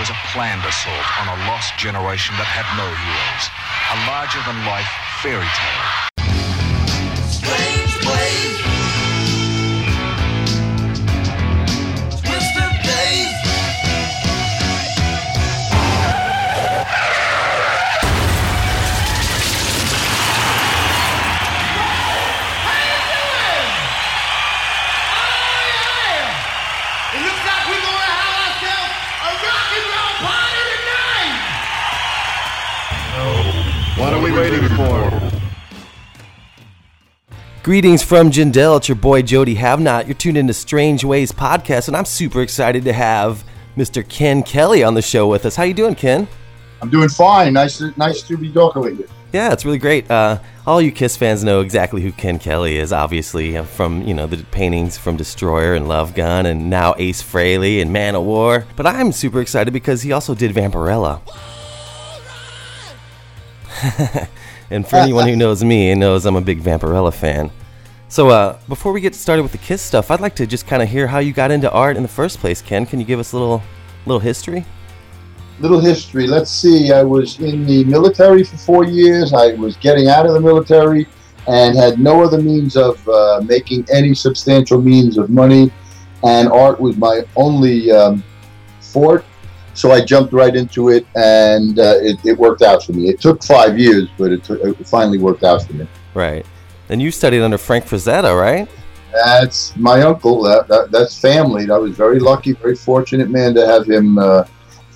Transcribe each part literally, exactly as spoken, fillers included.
was a planned assault on a lost generation that had no heroes. A larger-than-life fairy tale. Strange ways, twisted days. How you doing? Oh yeah! It looks like we're gonna have ourselves a rock and roll party tonight. What are we waiting for? Greetings from Jindal. It's your boy Jody Havnot. You're tuned into Strange Ways Podcast, and I'm super excited to have Mister Ken Kelly on the show with us. How you doing, Ken? I'm doing fine. Nice to, nice to be talking with you. Yeah, it's really great. Uh, all you Kiss fans know exactly who Ken Kelly is, obviously, uh, from, you know, the paintings from Destroyer and Love Gun and now Ace Frehley and Man of War. But I'm super excited because he also did Vampirella. And for anyone who knows me and knows I'm a big Vampirella fan. So uh, before we get started with the Kiss stuff, I'd like to just kind of hear how you got into art in the first place, Ken. Can you give us a little, little history? Little history. Let's see. I was in the military for four years. I was getting out of the military and had no other means of uh, making any substantial means of money. And art was my only um, fort. So I jumped right into it, and uh, it, it worked out for me. It took five years, but it, took, it finally worked out for me. Right. And you studied under Frank Frazetta, right? That's my uncle. That, that That's family. I was very lucky, very fortunate, man, to have him uh,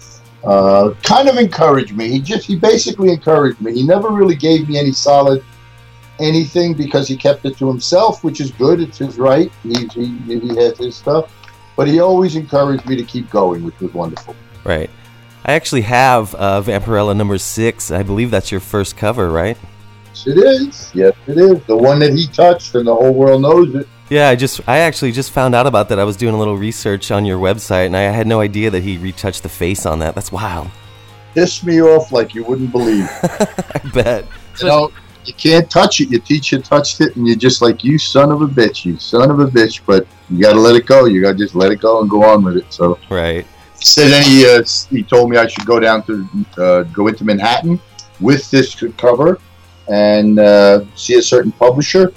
uh, kind of encourage me. He just, he basically encouraged me. He never really gave me any solid anything because he kept it to himself, which is good. It's his right. He, he, he has his stuff. But he always encouraged me to keep going, which was wonderful. Right. I actually have uh, Vampirella number six. I believe that's your first cover, right? Yes, it is. Yes, it is. The one that he touched, and the whole world knows it. Yeah, I just I actually just found out about that. I was doing a little research on your website, and I had no idea that he retouched the face on that. That's wild. Pissed me off like you wouldn't believe. I bet. You know, you can't touch it. Your teacher touched it, and you're just like, you son of a bitch, you son of a bitch. But you got to let it go. You got to just let it go and go on with it. So right. He said, and he, uh, he told me I should go down to uh, go into Manhattan with this cover and uh, see a certain publisher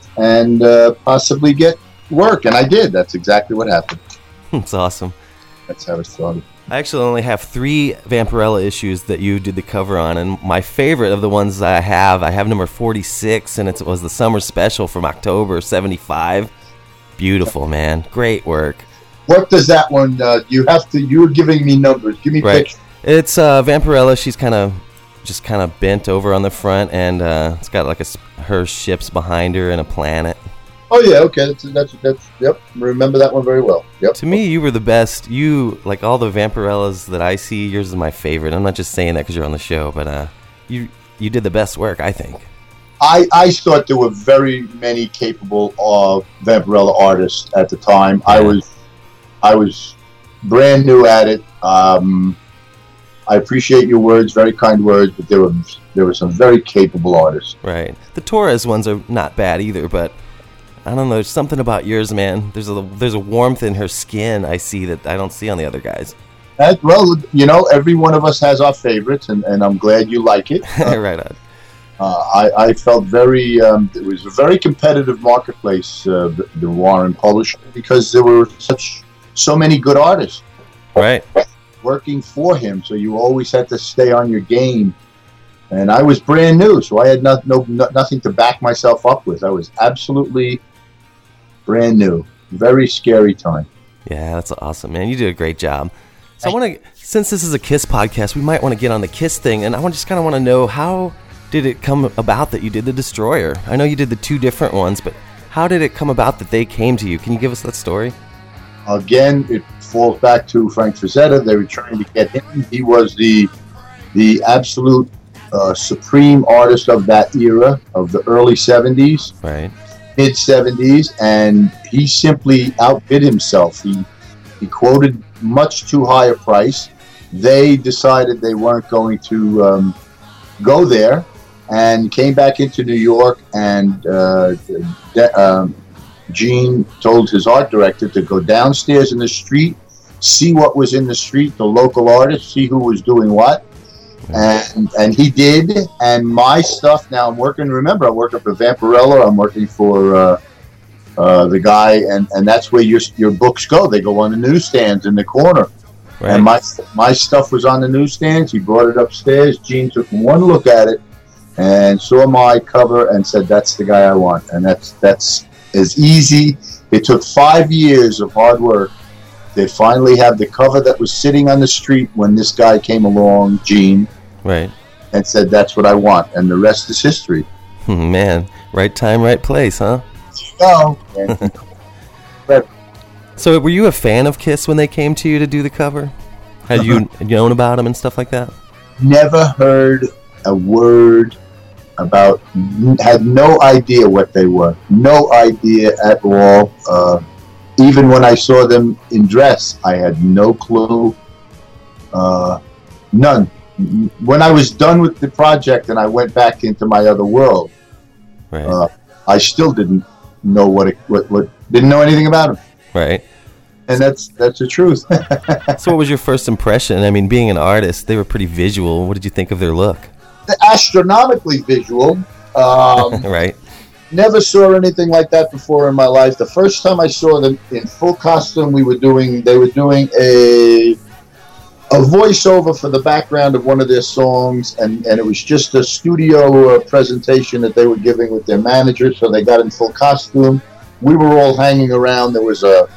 and uh, possibly get work. And I did. That's exactly what happened. That's awesome. That's how it started. I actually only have three Vampirella issues that you did the cover on, and my favorite of the ones I have, I have number forty-six, and it was the summer special from October seventy-five. Beautiful, man. Great work. What does that one, uh, you have to, you're giving me numbers. Give me right. pictures. It's uh, Vampirella. She's kind of, just kind of bent over on the front, and uh, it's got like a, her ships behind her and a planet. Oh, yeah, okay. That's, that's, that's, yep. Remember that one very well. Yep. To me, you were the best. You, like all the Vampirellas that I see, yours is my favorite. I'm not just saying that because you're on the show, but uh, you you did the best work, I think. I, I thought there were very many capable uh, Vampirella artists at the time. Yeah. I was I was brand new at it. Um, I appreciate your words, very kind words, but there were there were some very capable artists. Right. The Torres ones are not bad either, but I don't know. There's something about yours, man. There's a there's a warmth in her skin I see that I don't see on the other guys. That, well, you know, every one of us has our favorites, and, and I'm glad you like it. Uh, right on. Uh, I, I felt very, um, it was a very competitive marketplace, uh, the, the Warren publisher, because there were such so many good artists right working for him, so you always had to stay on your game. And I was brand new, so I had not, no, no, nothing to back myself up with. I was absolutely brand new. Very scary time. Yeah, that's awesome, man. You did a great job. So I want to, since this is a Kiss podcast, we might want to get on the Kiss thing, and I want just kind of want to know, how did it come about that you did the Destroyer? I know you did the two different ones, but how did it come about that they came to you? Can you give us that story? Again, it falls back to Frank Frazetta. They were trying to get him. He was the the absolute uh, supreme artist of that era, of the early seventies, right, mid seventies, and he simply outbid himself. He he quoted much too high a price. They decided they weren't going to um, go there, and came back into New York, and uh, de- um, Gene told his art director to go downstairs in the street see what was in the street, the local artists, see who was doing what. And and he did, and my stuff now I'm working, remember, I'm working for Vampirella, I'm working for uh, uh, the guy, and, and that's where your your books go. They go on the newsstands in the corner. Right. And my my stuff was on the newsstands. He brought it upstairs. Gene took one look at it and saw my cover and said, that's the guy I want. And that's that's as easy. It took five years of hard work. They finally have the cover that was sitting on the street when this guy came along, Gene. Right. And said, that's what I want. And the rest is history. Man, right time, right place, huh? No. So were you a fan of Kiss when they came to you to do the cover? Had you known about them and stuff like that? Never heard a word about, had no idea what they were. No idea at all. Uh, even when I saw them in dress, I had no clue. Uh, none. When I was done with the project and I went back into my other world, right. uh, I still didn't know what it, what, what, didn't know anything about them. Right. And that's that's the truth. So what was your first impression? I mean, being an artist, they were pretty visual. What did you think of their look? Astronomically visual. Um, right. Never saw anything like that before in my life. The first time I saw them in full costume, we were doing, they were doing a a voiceover for the background of one of their songs, and, and it was just a studio uh, presentation that they were giving with their manager, so they got in full costume. We were all hanging around. There was a,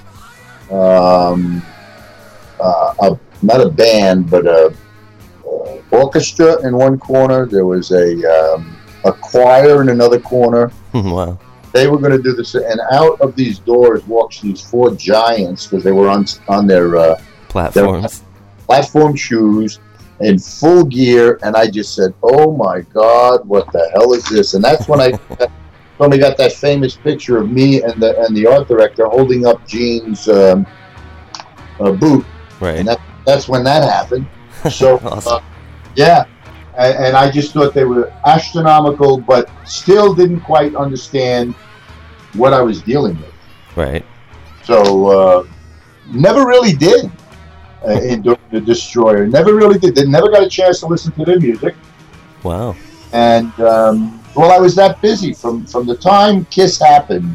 um, uh, a not a band, but a, a orchestra in one corner. There was a um, a choir in another corner. Wow. They were going to do this, and out of these doors walks these four giants, because they were on on their uh, platforms. Their, platform shoes in full gear, and I just said, oh my God, what the hell is this? And that's when I when we got that famous picture of me and the and the art director holding up Gene's um, uh, boot. Right. And that, that's when that happened. So, awesome. uh, yeah. And, and I just thought they were astronomical, but still didn't quite understand what I was dealing with. Right. So, uh, never really did. Uh, in the Destroyer, never really did. They never got a chance to listen to their music. Wow! And um, well, I was that busy from from the time Kiss happened.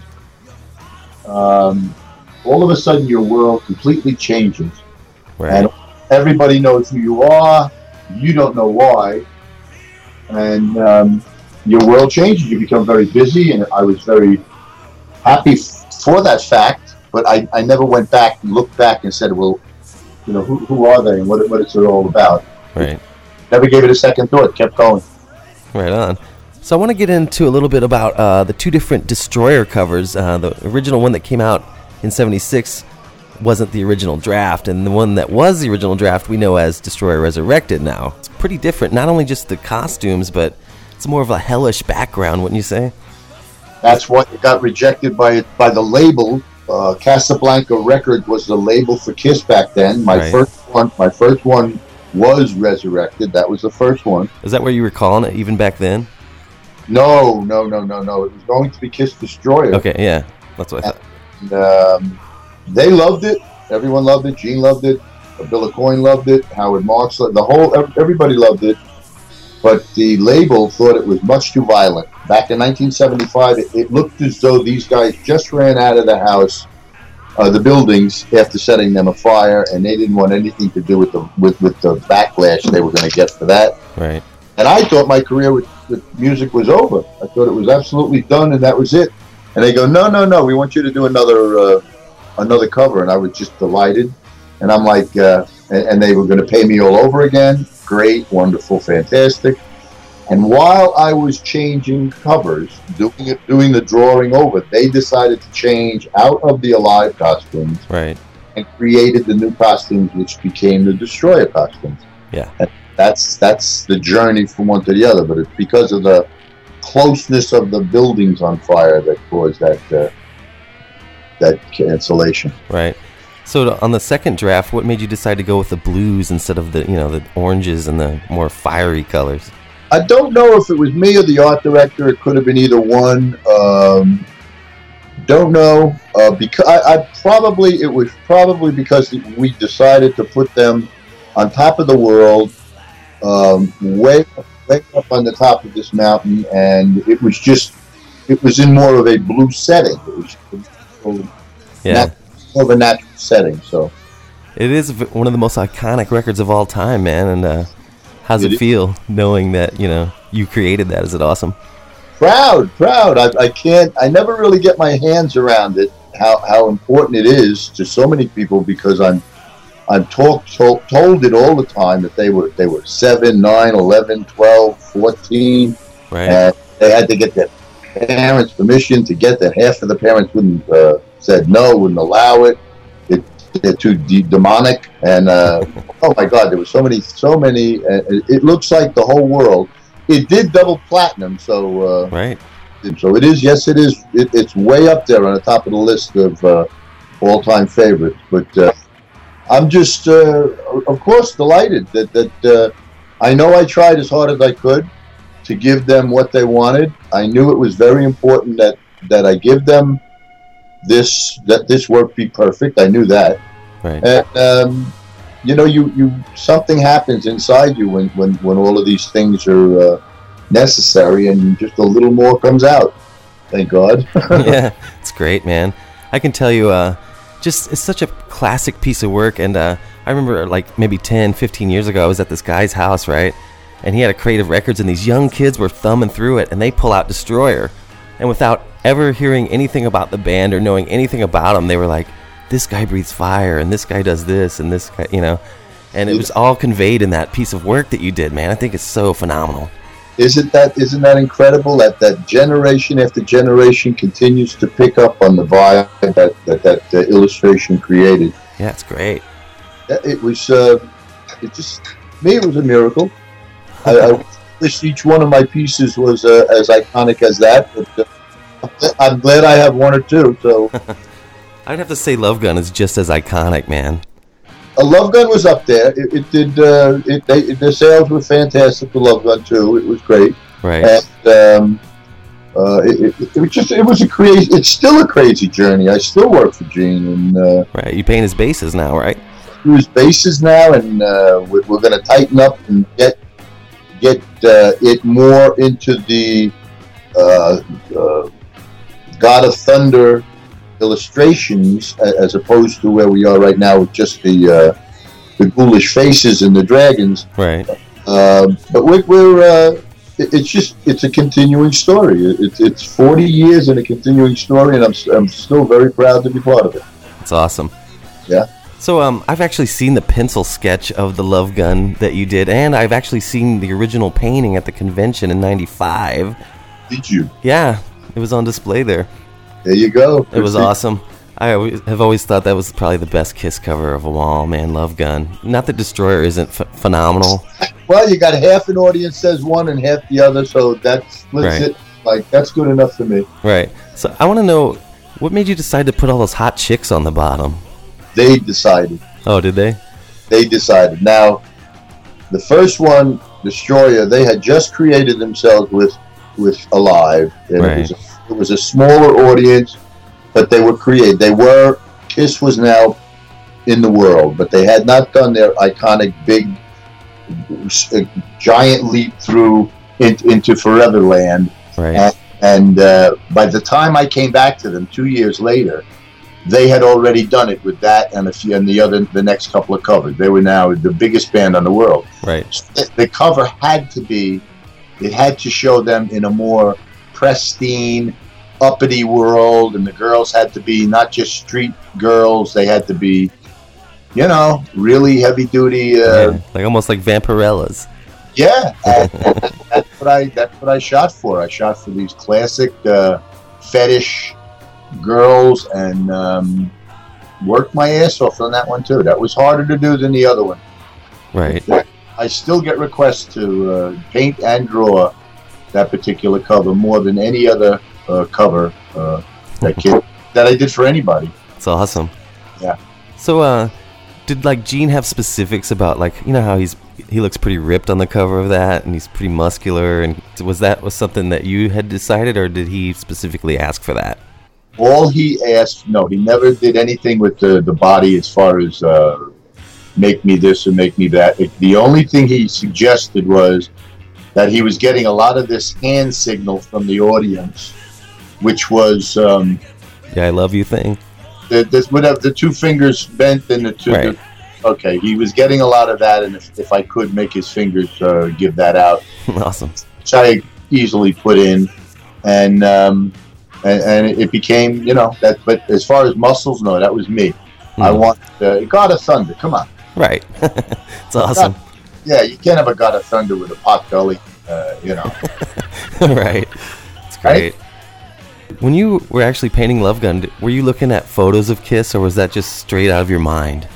Um, all of a sudden, your world completely changes, right. And everybody knows who you are. You don't know why, and um, your world changes. You become very busy, and I was very happy f- for that fact. But I, I never went back and looked back and said, well, you know, who who are they and what what is it all about? Right. Never gave it a second thought. Kept going. Right on. So I want to get into a little bit about uh, the two different Destroyer covers. Uh, the original one that came out in seventy-six wasn't the original draft, and the one that was the original draft we know as Destroyer Resurrected now. It's pretty different. Not only just the costumes, but it's more of a hellish background, wouldn't you say? That's what got rejected by by the label. Uh, Casablanca Records was the label for Kiss back then. My right. first one, my first one was Resurrected. That was the first one. Is that what you were calling it even back then? No, no, no, no, no. It was going to be Kiss Destroyer. Okay, yeah, that's what I thought. And, um, they loved it. Everyone loved it. Gene loved it. Bill Aucoin loved it. Howard Marks, the whole everybody loved it. But the label thought it was much too violent. Back in nineteen seventy-five, it, it looked as though these guys just ran out of the house, uh, the buildings, after setting them afire, and they didn't want anything to do with the with, with the backlash they were going to get for that. Right. And I thought my career with, with music was over. I thought it was absolutely done, and that was it. And they go, no, no, no, we want you to do another uh, another cover. And I was just delighted. And I'm like, uh, and, and they were going to pay me all over again. Great, wonderful, fantastic. And while I was changing covers, doing it, doing the drawing over, they decided to change out of the Alive costumes, right, and created the new costumes, which became the Destroyer costumes. Yeah, and that's that's the journey from one to the other. But it's because of the closeness of the buildings on fire that caused that uh, that cancellation. Right. So to, on the second draft, what made you decide to go with the blues instead of the you know the oranges and the more fiery colors? I don't know if it was me or the art director. It could have been either one. Um, don't know uh, because I, I probably it was probably because we decided to put them on top of the world, um, way way up on the top of this mountain, and it was just it was in more of a blue setting. It was, it was Yeah. nat- more of a natural setting. So It is v- one of the most iconic records of all time, man. And uh, how's It it is. feel knowing that, you know, you created that? Is it awesome? proud, proud. I, I can't. I never really get my hands around it. How how important it is to so many people because I'm I'm told told, told it all the time that they were they were seven, nine, eleven, twelve, fourteen, Right. and they had to get their parents' permission to get that. Half of the parents wouldn't uh, said no, wouldn't allow it. It they're too de- demonic, and uh, oh my God, there were so many, so many. Uh, it, it looks like the whole world. It did double platinum, so uh, Right. so it is. Yes, it is. It, it's way up there on the top of the list of uh, all-time favorites. But uh, I'm just, uh, of course, delighted that that uh, I know I tried as hard as I could to give them what they wanted. I knew it was very important that that I give them this that this work be perfect. I knew that, Right. and um, you know, you, you something happens inside you when, when, when all of these things are uh, necessary, and just a little more comes out. Thank God. Yeah, it's great, man. I can tell you, uh, just it's such a classic piece of work. And uh, I remember like maybe ten, fifteen years ago, I was at this guy's house, right? And he had a Creative Records, and these young kids were thumbing through it, and they pull out Destroyer. And without ever hearing anything about the band or knowing anything about them, they were like, this guy breathes fire, and this guy does this, and this guy, you know. And it was all conveyed in that piece of work that you did, man. I think it's so phenomenal. Isn't that isn't that incredible that that generation after generation continues to pick up on the vibe that that, that uh, illustration created? Yeah, it's great. It was uh, it just me. It was a miracle. I, I wish each one of my pieces was uh, as iconic as that. But uh, I'm glad I have one or two. So I'd have to say Love Gun is just as iconic, man. a Love Gun was up there. It, it did. Uh, it, they, the sales were fantastic. The Love Gun too. It was great. Right. And um, uh, it, it, it was just. It was a crazy. It's still a crazy journey. I still work for Gene, and uh, Right. You paint his bases now, right? do his bases now, and uh, we're, we're going to tighten up and get get uh, it more into the uh, uh, God of Thunder illustrations, a- as opposed to where we are right now with just the uh, the ghoulish faces and the dragons. Right. Uh, but we're, we're uh, it- it's just it's a continuing story. It's it's forty years and a continuing story, and I'm s- I'm still very proud to be part of it. It's awesome. Yeah. So um, I've actually seen the pencil sketch of the Love Gun that you did, and I've actually seen the original painting at the convention in ninety-five. Did you? Yeah, it was on display there. There you go. It was awesome. I always, have always thought that was probably the best Kiss cover of them all, man. Love Gun. Not that Destroyer isn't ph- phenomenal. Well, you got half an audience says one and half the other, so that splits Right. it. Like, that's good enough for me. Right. So I want to know, what made you decide to put all those hot chicks on the bottom? They decided. Oh, did they? They decided. Now, the first one, Destroyer, they had just created themselves with with Alive. And Right. it, was a, it was a smaller audience, but they were created. They were, Kiss was now in the world, but they had not done their iconic big, uh, giant leap through in, into Foreverland. Right. And, and uh, by the time I came back to them two years later, they had already done it with that and a few, and the other, the next couple of covers. They were now the biggest band on the world. Right. The, the cover had to be, it had to show them in a more pristine, uppity world, and the girls had to be not just street girls; they had to be, you know, really heavy duty. Uh, Yeah, like almost like Vampirellas. yeah, and that's what I that's what I shot for. I shot for these classic uh, fetish girls, and um, worked my ass off on that one too. That was harder to do than the other one. Right. I still get requests to uh, paint and draw that particular cover more than any other uh, cover uh, that kid that I did for anybody. It's awesome. Yeah. So, uh, did like Gene have specifics about, like, you know how he's he looks pretty ripped on the cover of that, and he's pretty muscular, and was that was something that you had decided, or did he specifically ask for that? all he asked, no, he never did anything with the, the body as far as uh, make me this or make me that. It, the only thing he suggested was that he was getting a lot of this hand signal from the audience, which was um, yeah, I love you thing. The, this would have the two fingers bent and the two. Right. The, okay, he was getting a lot of that, and if, if I could make his fingers uh, give that out, Awesome. which I easily put in, and, um, and and it became, you know, that. But as far as muscles, no, that was me. Hmm. I want uh, God of Thunder. Come on. Right. It's awesome. God, yeah, you can't have a God of Thunder with a pot belly. Uh, you know. Right. It's great. Right? When you were actually painting Love Gun, were you looking at photos of Kiss, or was that just straight out of your mind?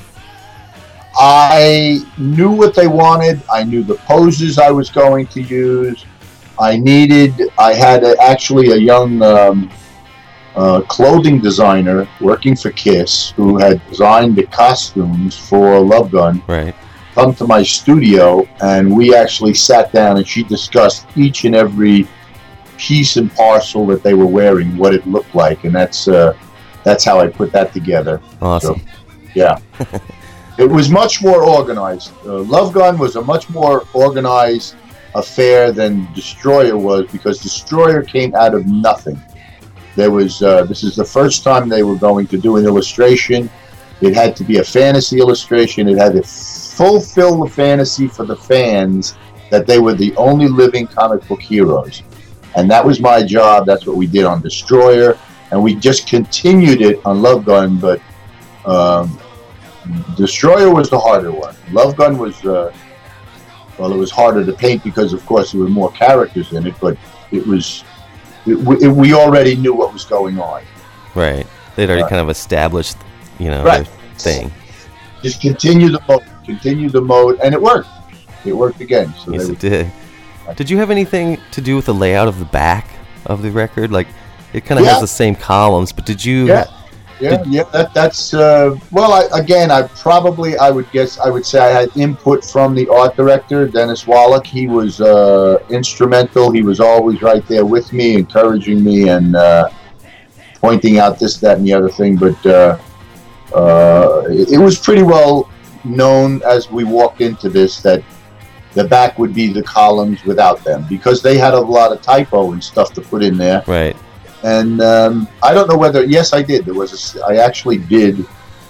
I knew what they wanted. I knew the poses I was going to use. I needed, I had a, actually a young um, uh, clothing designer working for Kiss who had designed the costumes for Love Gun. Right. Come to my studio, and we actually sat down and she discussed each and every piece and parcel that they were wearing, what it looked like, and that's uh, that's how I put that together. Awesome. So, yeah. It was much more organized. Uh, Love Gun was a much more organized affair than Destroyer was, because Destroyer came out of nothing. There was uh, this is the first time they were going to do an illustration. It had to be a fantasy illustration. It had to fulfill the fantasy for the fans that they were the only living comic book heroes. And that was my job. That's what we did on Destroyer. And we just continued it on Love Gun, but um, Destroyer was the harder one. Love Gun was, uh, well, it was harder to paint because, of course, there were more characters in it, but it was, it, it, we already knew what was going on. Right. They'd already Right. kind of established, you know, Right. their thing. Just continue the mode, continue the mode, and it worked. It worked again. So Yes, they it did. Did you have anything to do with the layout of the back of the record? Like, it kind of Yeah. has the same columns, but did you... Yeah, yeah, Did- yeah. That that's uh, well. I, again, I probably I would guess I would say I had input from the art director, Dennis Wallach. He was uh, instrumental. He was always right there with me, encouraging me and uh, pointing out this, that, and the other thing. But uh, uh, it, it was pretty well known as we walked into this that the back would be the columns without them, because they had a lot of typo and stuff to put in there. Right. And um, I don't know whether, yes, I did. There was a, I actually did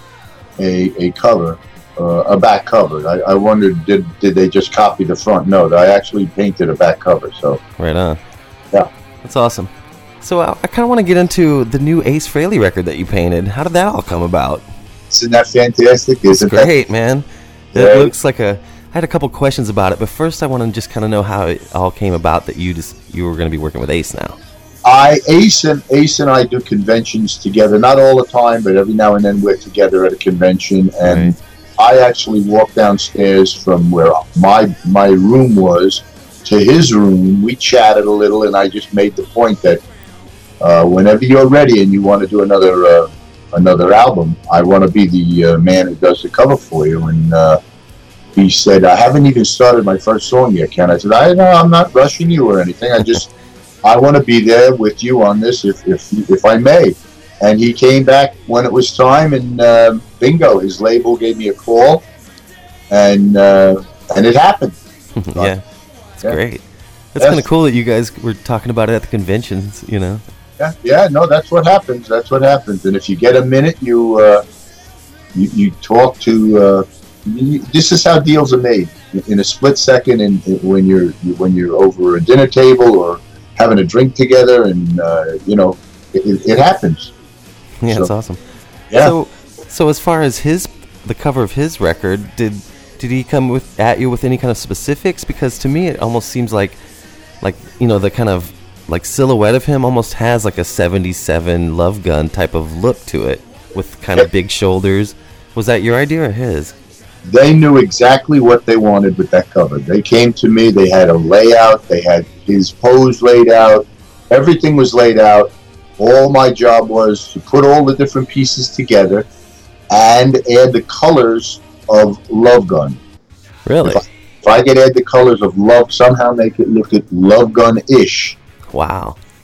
a a cover, uh, a back cover. I, I wondered, did did they just copy the front? No, I actually painted a back cover. So Right on. yeah, That's awesome. So I, I kind of want to get into the new Ace Frehley record that you painted. How did that all come about? isn't that fantastic? Isn't It's great, man. It Yeah. looks like a... I had a couple questions about it, but first I want to just kind of know how it all came about that you just you were going to be working with Ace now. I Ace and Ace and I do conventions together. Not all the time, but every now and then we're together at a convention. And Right. I actually walked downstairs from where my my room was to his room. We chatted a little, and I just made the point that uh, whenever you're ready and you want to do another uh, another album, I want to be the uh, man who does the cover for you. And uh, he said, "I haven't even started my first song yet, Ken." I said, "I know, I'm not rushing you or anything. I just." I want to be there with you on this, if if if I may. And he came back when it was time, and uh, bingo, his label gave me a call, and uh, and it happened. Yeah, it's Yeah. great. That's Yes. kind of cool that you guys were talking about it at the conventions, you know. Yeah, yeah, no, that's what happens. That's what happens. And if you get a minute, you uh, you, you talk to. Uh, you, this is how deals are made in a split second, and when you're when you're over a dinner table or having a drink together, and uh, you know, it, it happens. Yeah, So- it's awesome. Yeah. So, so as far as his, the cover of his record, did did he come with at you with any kind of specifics? Because to me, it almost seems like, like you know, the kind of like silhouette of him almost has like a seventy-seven Love Gun type of look to it, with kind of big shoulders. Was that your idea or his? They knew exactly what they wanted with that cover. They came to me, they had a layout, they had his pose laid out, everything was laid out. All my job was to put all the different pieces together and add the colors of Love Gun. Really? If I, if I could add the colors of Love, somehow make it look at Love Gun-ish, Wow.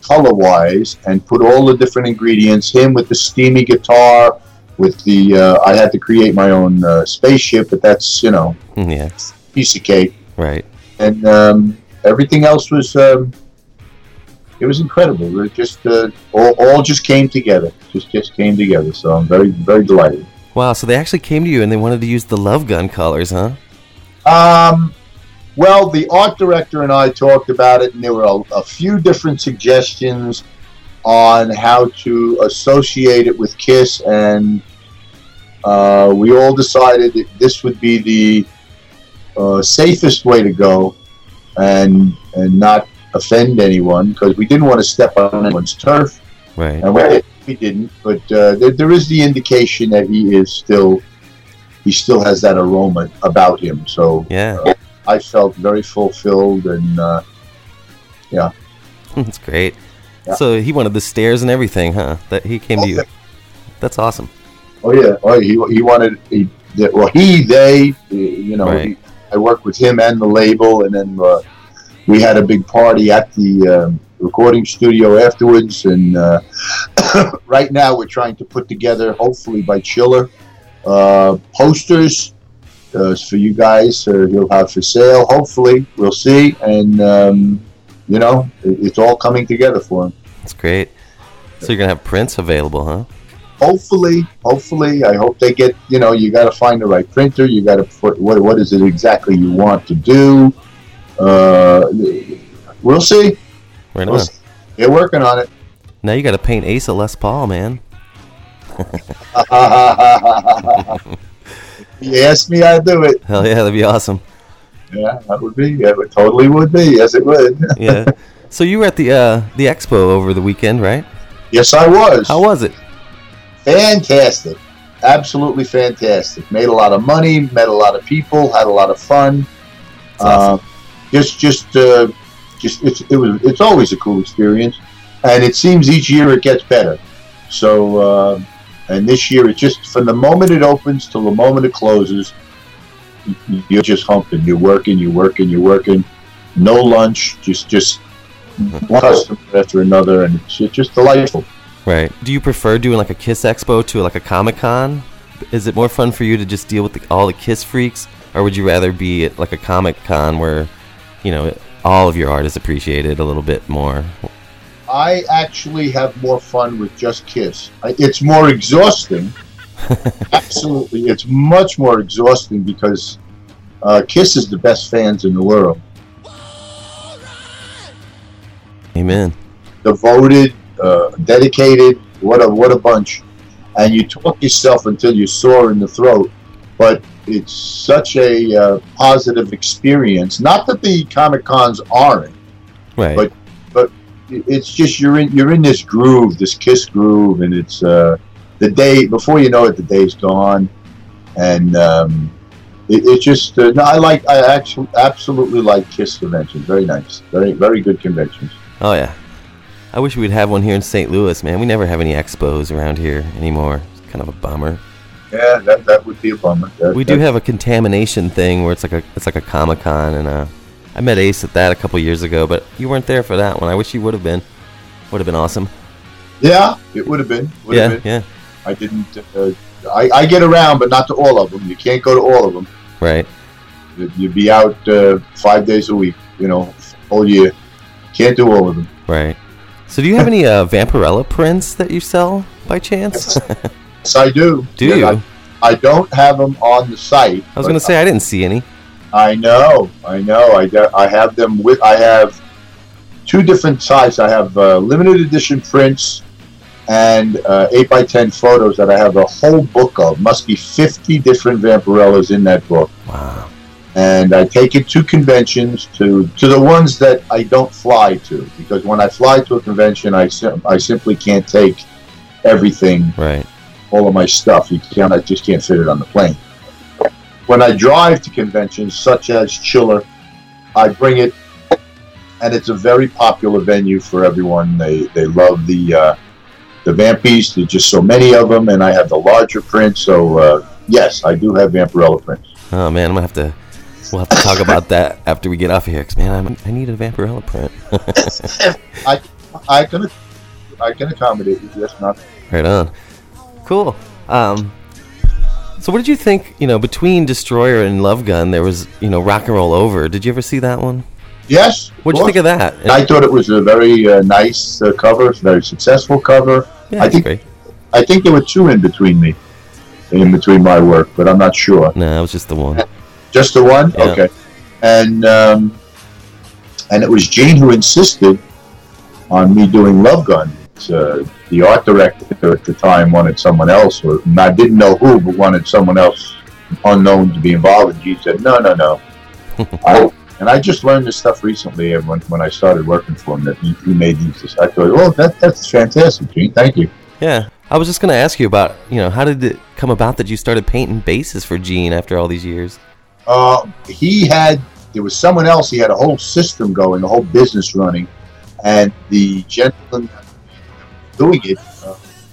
color-wise and put all the different ingredients. Him with the steamy guitar, with the uh, I had to create my own uh, spaceship, but that's you know, yeah, piece of cake. Right. And um, everything else was um, it was incredible. It just uh, all, all just came together. Just just came together. So I'm very very delighted. Wow. So they actually came to you and they wanted to use the Love Gun colors, huh? Um. Well, the art director and I talked about it, and there were a, a few different suggestions on how to associate it with Kiss, and uh, we all decided that this would be the uh, safest way to go, and and not offend anyone, because we didn't want to step on anyone's turf, Right. and we, we didn't. But uh, there, there is the indication that he is still he still has that aroma about him. So Yeah. uh, I felt very fulfilled, and uh, yeah. That's great. Yeah. So he wanted the stairs and everything, huh? That he came to you. That's awesome. Oh yeah, oh he he wanted he well he they you know Right. he, I worked with him and the label, and then uh, we had a big party at the um, recording studio afterwards, and uh, right now we're trying to put together, hopefully by Chiller, uh, posters uh, for you guys. Uh, he'll have for sale. Hopefully, we'll see, and um, you know it, it's all coming together for him. That's great. So you're gonna have prints available, huh? Hopefully, hopefully, I hope they get, you know, you got to find the right printer. You got to put, what, what is it exactly you want to do? Uh, we'll see. Right We'll on. see. They're working on it. Now you got to paint Ace a Les Paul, man. You asked me, I'd do it. Hell yeah, that'd be awesome. Yeah, that would be. Yeah, it totally would be. Yes, it would. Yeah. So you were at the uh, the expo over the weekend, right? Yes, I was. How was it? Fantastic. Absolutely fantastic. Made a lot of money, met a lot of people, had a lot of fun. That's awesome. Uh, just, just, uh, just, it's, it was, it's always a cool experience, and it seems each year it gets better. So, uh, and this year it just, from the moment it opens till the moment it closes, you- you're just humping. You're working, you're working, you're working. No lunch, just, just one customer after another, and it's, it's just delightful. Right. Do you prefer doing like a Kiss Expo to like a Comic Con? Is it more fun for you to just deal with the, all the Kiss freaks, or would you rather be at like a Comic Con where, you know, all of your art is appreciated a little bit more? I actually have more fun with just Kiss. I- It's more exhausting. Absolutely. It's much more exhausting because uh, Kiss is the best fans in the world. Amen. Devoted, uh, dedicated, what a what a bunch. And you talk yourself until you're sore in the throat, but it's such a uh, positive experience. Not that the Comic Cons aren't, Right. But- but it's just you're in you're in this groove, this Kiss groove, and it's uh, the day before you know it, the day's gone, and um, it, it's just uh, no, I like I actually absolutely like Kiss conventions. Very nice, very very good conventions. Oh yeah. I wish we'd have one here in Saint Louis, man. We never have any expos around here anymore. It's kind of a bummer. Yeah, that that would be a bummer. That, We do that- have a contamination thing where it's like a it's like a Comic Con, and uh, I met Ace at that a couple years ago, but you weren't there for that one. I wish you would have been. Would have been awesome. Yeah, it would have been. Would Yeah, have been. yeah, I didn't. Uh, I I get around, but not to all of them. You can't go to all of them. right. You- You'd be out uh, five days a week. You know, all year. Can't do all of them. Right. So do you have any uh, Vampirella prints that you sell by chance? Yes, I do. Do Yeah, you? I, I don't have them on the site. I was going to say I didn't see any. I know, I know. I, got- I have them with. I have two different sizes. I have uh, limited edition prints and uh, eight by ten photos that I have a whole book of. Must be fifty different Vampirellas in that book. Wow. And I take it to conventions, to to the ones that I don't fly to, because when I fly to a convention, I sim- I simply can't take everything, Right. all of my stuff. You can't, I just can't fit it on the plane. When I drive to conventions, such as Chiller, I bring it, and it's a very popular venue for everyone. They they love the uh, the Vampies. There's just so many of them, and I have the larger print. So uh, yes, I do have Vampirella prints. Oh man, I'm gonna have to. We'll have to talk about that after we get off of here, 'cause man, I'm, I need a Vampirella print. I I can, I can accommodate you. Yes, not. Right on. Cool. Um, so what did you think, you know, between Destroyer and Love Gun, there was, you know, Rock and Roll Over. Did you ever see that one? Yes. What did you think of that? I thought it was a very uh, nice uh, cover, very successful cover. Yeah, I think great. I think there were two in between me, in between my work, but I'm not sure. No, it was just the one. Just the one? Yeah. Okay. And um, and it was Gene who insisted on me doing Love Gun. Uh, the art director at the time wanted someone else, or I didn't know who, but wanted someone else unknown to be involved. And Gene said, no, no, no. I, and I just learned this stuff recently when, when I started working for him, that he, he made these. I thought, well, that, that's fantastic, Gene. Thank you. Yeah. I was just going to ask you about, you know, how did it come about that you started painting bases for Gene after all these years? Uh, he had, there was someone else, he had a whole system going, a whole business running, and the gentleman doing it uh,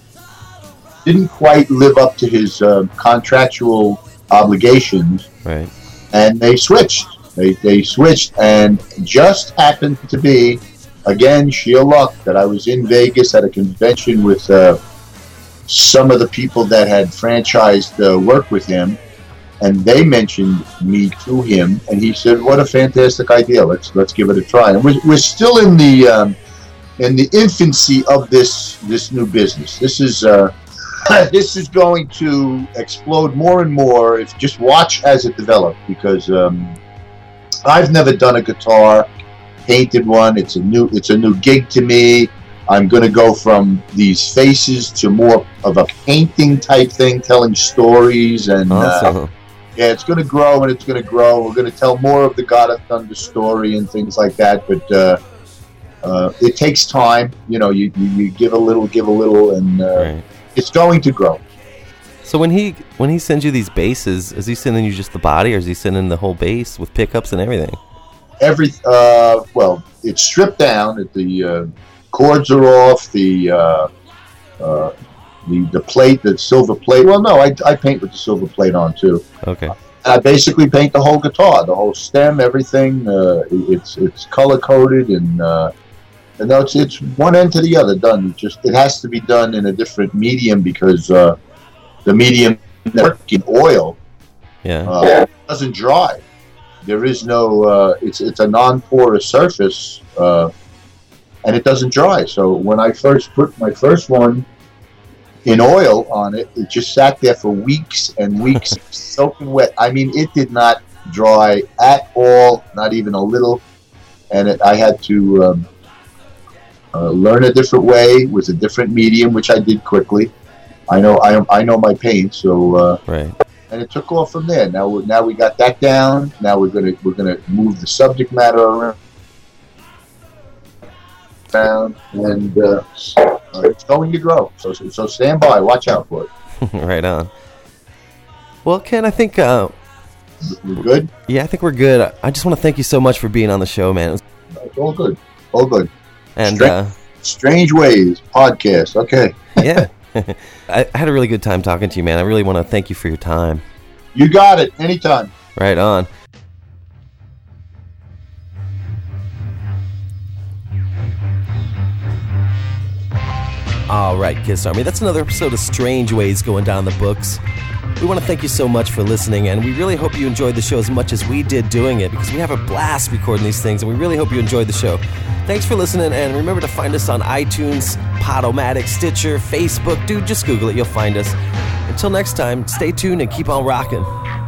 didn't quite live up to his uh, contractual obligations. Right. And they switched. They, they switched, and just happened to be, again, sheer luck, that I was in Vegas at a convention with uh, some of the people that had franchised uh, work with him, and they mentioned me to him, and he said, "What a fantastic idea! Let's let's give it a try." And we're, we're still in the um, in the infancy of this this new business. This is uh, this is going to explode more and more. If just watch as it develops, because um, I've never done a guitar, painted one. It's a new it's a new gig to me. I'm going to go from these faces to more of a painting type thing, telling stories, and Awesome. uh, yeah, it's going to grow and it's going to grow. We're going to tell more of the God of Thunder story and things like that. But uh, uh, it takes time. You know, you, you, you give a little, give a little, and uh, Right. it's going to grow. So when he when he sends you these basses, is he sending you just the body, or is he sending the whole bass with pickups and everything? Every uh, well, it's stripped down. The uh, chords are off. The uh, uh, the the plate, the silver plate. Well, no, I, I paint with the silver plate on too. Okay. I basically paint the whole guitar, the whole stem, everything. Uh, it's it's color coded, and uh, and no, it's it's one end to the other done. It just it has to be done in a different medium, because uh, the medium in oil Yeah. uh, doesn't dry. There is no. Uh, it's it's a non-porous surface, uh, and it doesn't dry. So when I first put my first one in oil on it, it just sat there for weeks and weeks, soaking wet. I mean, it did not dry at all, not even a little. And it, I had to um, uh, learn a different way with a different medium, which I did quickly. I know I I know my paint, so uh, Right. and it took off from there. Now we now we got that down. Now we're gonna we're gonna move the subject matter around. Down, and uh, uh, it's going to grow. So, so so stand by, watch out for it. Right on. Well, Ken, I think, uh, We're good. yeah, I think we're good. I just want to thank you so much for being on the show, man. It's all good. All good. And Strange, uh, Strange Ways podcast. Okay, yeah, I, I had a really good time talking to you, man. I really want to thank you for your time. you got it. Anytime. Right on. All right, Kiss Army, that's another episode of Strange Ways going down the books. We want to thank you so much for listening, and we really hope you enjoyed the show as much as we did doing it, because we have a blast recording these things, and we really hope you enjoyed the show. Thanks for listening, and remember to find us on iTunes, Podomatic, Stitcher, Facebook. Dude, just Google it, you'll find us. Until next time, stay tuned and keep on rocking.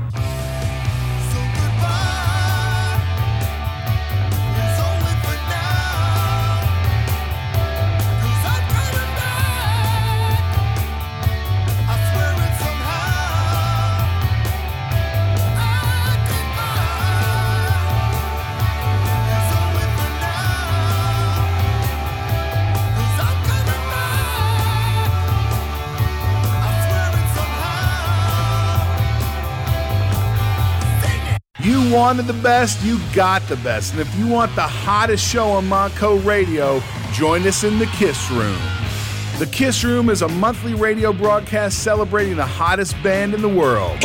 You wanted the best, you got the best. And if you want the hottest show on Monco Radio, join us in the Kiss Room. The Kiss Room is a monthly radio broadcast celebrating the hottest band in the world.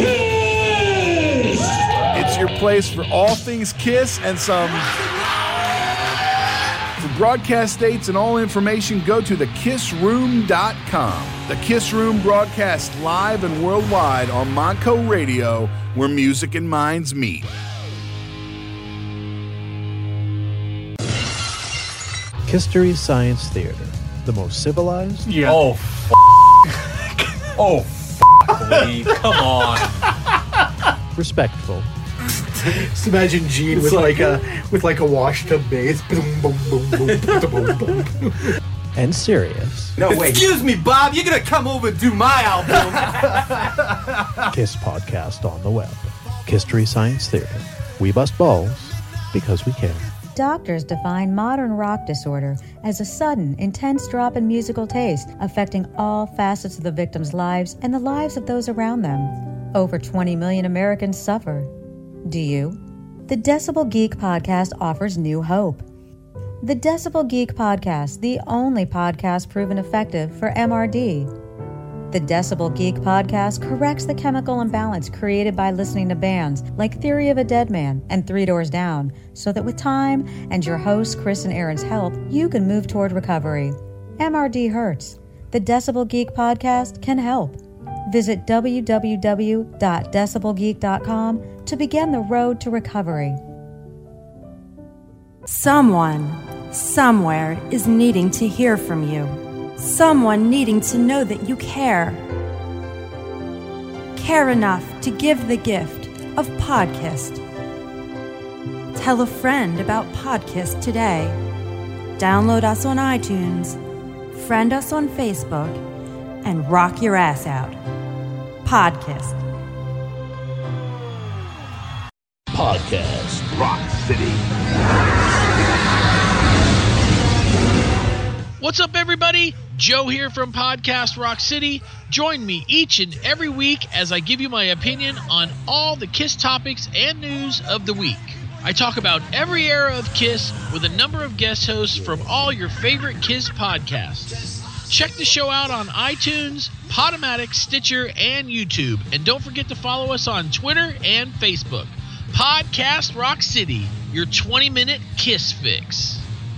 It's your place for all things Kiss and some For broadcast dates and all information, go to the kiss room dot com. The Kiss Room broadcasts live and worldwide on Montco Radio, where music and minds meet. History Science Theater, the most civilized. Yeah. Oh, f- oh, f- Lee, come on. Respectful. Just imagine Gene it's with like, like a with like a washtub bass. Boom, boom, boom, boom, boom, boom. And serious. No wait. Excuse me, Bob. You're gonna come over and do my album. Kiss podcast on the web. History Science Theater. We bust balls because we care. Doctors define modern rock disorder as a sudden, intense drop in musical taste, affecting all facets of the victims' lives and the lives of those around them. Over twenty million Americans suffer. Do you? The Decibel Geek Podcast offers new hope. The Decibel Geek Podcast, the only podcast proven effective for M R D. The Decibel Geek Podcast corrects the chemical imbalance created by listening to bands like Theory of a Dead Man and Three Doors Down, so that with time and your hosts Chris and Aaron's help, you can move toward recovery. M R D hurts. The Decibel Geek Podcast can help. Visit w w w dot decibel geek dot com to begin the road to recovery. Someone, somewhere, is needing to hear from you. Someone needing to know that you care. Care enough to give the gift of Podcast. Tell a friend about Podcast today. Download us on iTunes, friend us on Facebook, and rock your ass out. Podcast. Podcast Rock City. What's up, everybody? Joe here from Podcast Rock City. Join me each and every week as I give you my opinion on all the KISS topics and news of the week. I talk about every era of KISS with a number of guest hosts from all your favorite KISS podcasts. Check the show out on iTunes, Podomatic, Stitcher, and YouTube. And don't forget to follow us on Twitter and Facebook. Podcast Rock City, your twenty-minute KISS fix.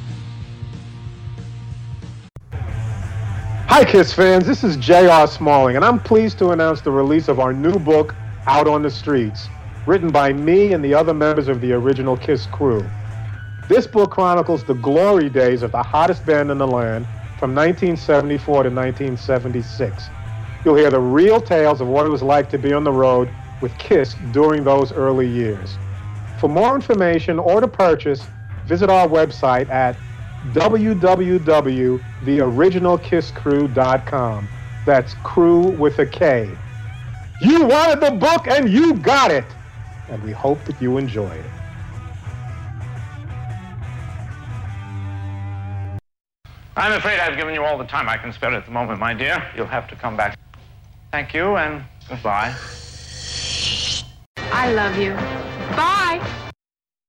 Hi, KISS fans. This is J R. Smalling, and I'm pleased to announce the release of our new book, Out on the Streets, written by me and the other members of the original KISS crew. This book chronicles the glory days of the hottest band in the land from nineteen seventy-four to nineteen seventy-six. You'll hear the real tales of what it was like to be on the road with KISS during those early years. For more information or to purchase, visit our website at w w w dot the original kiss crew dot com. That's crew with a K. You wanted the book and you got it! And we hope that you enjoy it. I'm afraid I've given you all the time I can spare at the moment, my dear. You'll have to come back. Thank you and goodbye. I love you. Bye!